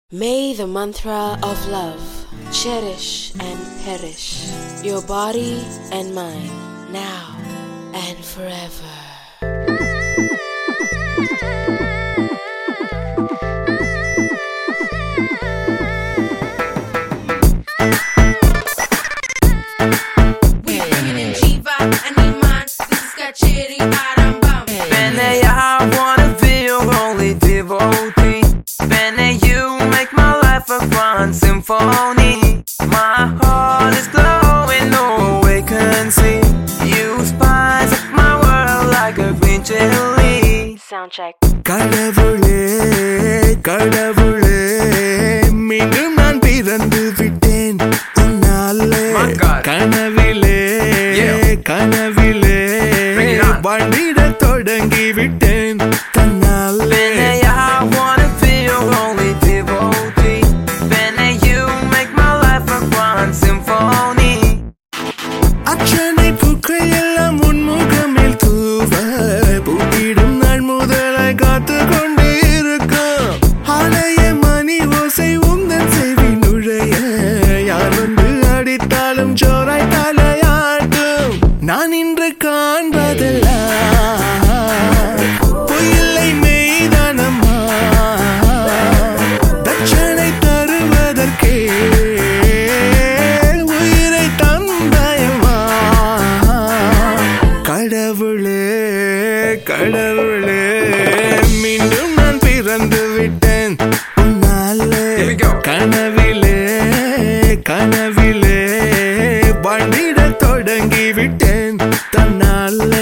May the mantra of love cherish and perish your body and mind now and forever. Symphony, my heart is glowing, no vacancy. You spice up my world like a green chili. Soundcheck. கடவுளே கடவுளே மீண்டும் நான் பிறந்து விட்டேன் உன்னாலே கனவிலே கனவிலே வாழ்ந்திட தொடங்கி விட்டேன் தன்னாலே. அச்சனை பூக்கள் எல்லாம் உன்முகமில் தூவ பூத்திடும் நாள் முதலை காத்து கொண்டே இருக்கும். ஆலய மணி ஓசை உந்தன் செவி நுழைய யார் வந்து அடித்தாலும் ஜோராய் தலையாட்டும். நான் இன்று காண்பதெல்லாம் பொய்யில்லை மெய்தானம்மா, தட்சணை தருவதற்கே கடவுளே மீண்டும் நான் பிறந்து விட்டேன் உன்னாலே கனவிலே கனவிலே வாழ்ந்திட தொடங்கி விட்டேன் தன்னாலே.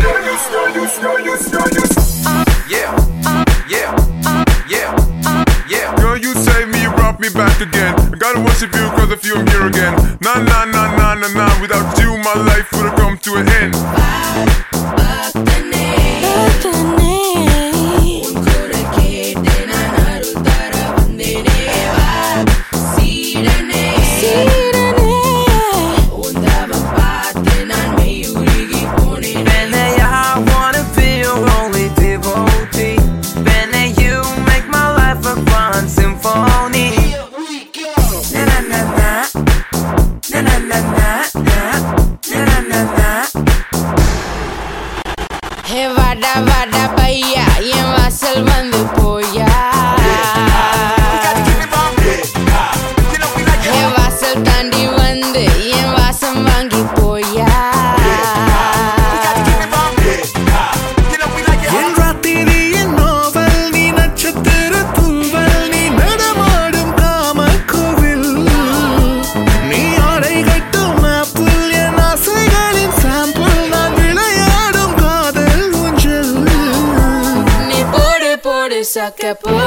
Girl, you save me, you brought me back again. I gotta worship you cause of you I'm here again. Nah, nah, nah, nah, nah, nah. Without you my life would have come to an end. Hey vada vada paiya yen vaasal vandu poya. Hey vaasal tandi vandu yen vaasam vaangi poya. என் ராத்திரி என் novel நீ நட்சத்திர தூவல் நீ நடமாடும் காமக்கோவில். நீ ஆடை கட்டும் apple என் ஆசைகளின் sample. நான் விளையாடும் காதல் ஊஞ்சல். நீ போடு போடு சக்க